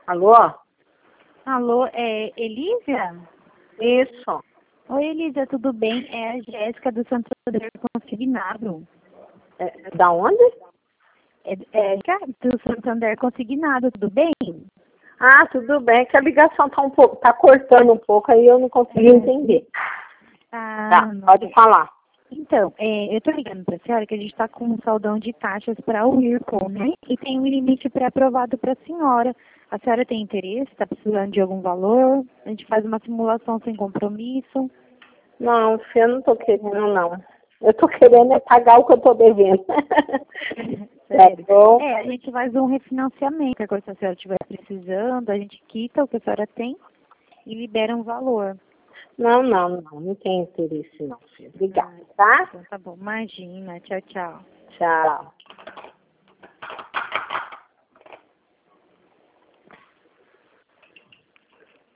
Alô? Alô, é Elísia? Isso. Oi, Elísia, tudo bem? É a Jéssica do Santander Consignado. Da onde? Do Santander Consignado, tudo bem? Ah, tudo bem, que a ligação tá cortando um pouco, aí eu não consegui entender. Tá, Não. pode falar. Então, eu tô ligando pra senhora que a gente tá com um saldão de taxas para o Whirlpool, né? E tem um limite pré-aprovado pra senhora. A senhora tem interesse? Tá precisando de algum valor? A gente faz uma simulação sem compromisso. Não, filha, eu não tô querendo, não. Eu tô querendo é pagar o que eu tô devendo. Sério? Bom? A gente faz um refinanciamento. Agora, se a senhora estiver precisando, a gente quita o que a senhora tem e libera um valor. Não tem interesse não, filha. Obrigada, tá? Então tá bom. Imagina. Tchau, tchau. Tchau.